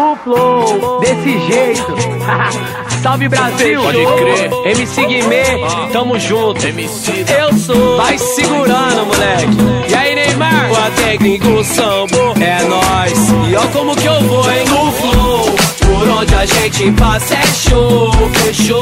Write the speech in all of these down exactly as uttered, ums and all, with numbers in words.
no flow, desse jeito. Salve Brasil, pode crer. M C Guimê, tamo junto. M C Eu sou, vai segurando, moleque. E aí, Neymar? O técnico Sambo é nóis. E ó como que eu vou, hein? No flow, por onde a gente passa é show, fechou.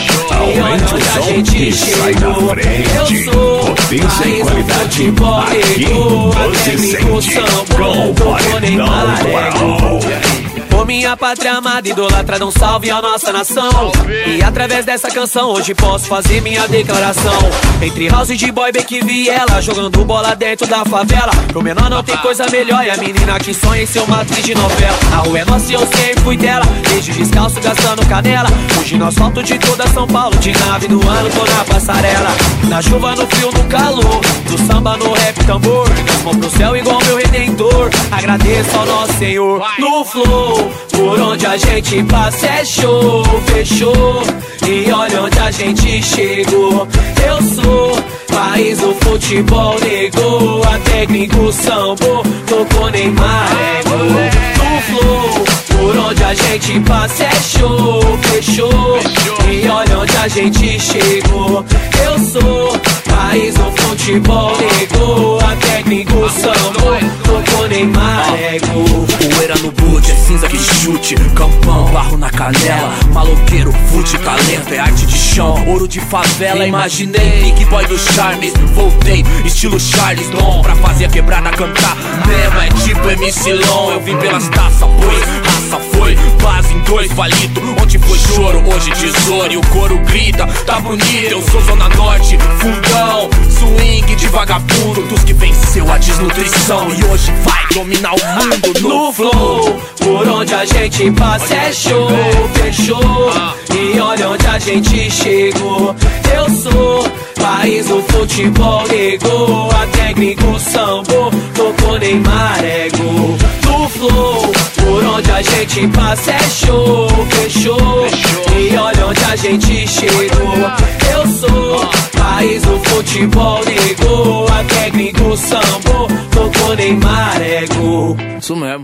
E Aumente onde o a som gente e sai chegou. na frente. Eu sou, Potência e raiz do qualidade futebol, aqui nego. você Técnico sente. Sambo, Com tocou Neymar, Paredão nego. Ô minha pátria amada, idolatra, um salve à nossa nação. E através dessa canção hoje posso fazer minha declaração. Entre house de boy, Beck e Viela, jogando bola dentro da favela. Pro menor não tem coisa melhor, e a menina que sonha em ser uma atriz de novela. A rua é nossa e eu sempre fui dela, desde descalço gastando canela. Hoje no asfalto de toda São Paulo, de nave do ano tô na passarela. Na chuva, no frio, no calor, do samba, no rap, tambor. Das mãos pro céu igual meu redentor, agradeço ao nosso Senhor. No flow, por onde a gente passa é show, fechou. E olha onde a gente chegou. Eu sou país do futebol, nego. A técnico Sambo, tocou Neymar, nego. No flow, por onde a gente passa é show, fechou. E olha onde a gente chegou. Eu sou país do futebol, nego. A técnico Sambo, tocou Neymar, nego. Poeira no boot, é cinza que chute. Campão, barro na canela. Maloqueiro, fute, talento, é arte de chão. Ouro de favela, imaginei Big Boy do Charme. Voltei, estilo Charles Dom, pra fazer a quebrada cantar mesmo, é tipo M C Long. Eu vim pelas taças, pois raça foi base em dois palito. Ontem foi choro, hoje tesouro. E o coro grita, tá bonito. Eu sou Zona Norte, fundão, swing de vagabundo, dos que venceu a desnutrição e hoje vai dominar o mundo no flow. Por onde a gente passa é show, fechou. E olha onde a gente chegou. Eu sou país do futebol, nego. A técnico Sambo, tocou Neymar, nego. No flow, por onde a gente passa é show, fechou. E olha onde a gente chegou. Eu sou país do futebol, nego. A técnico Sambo, tocou Neymar, nego. Isso mesmo.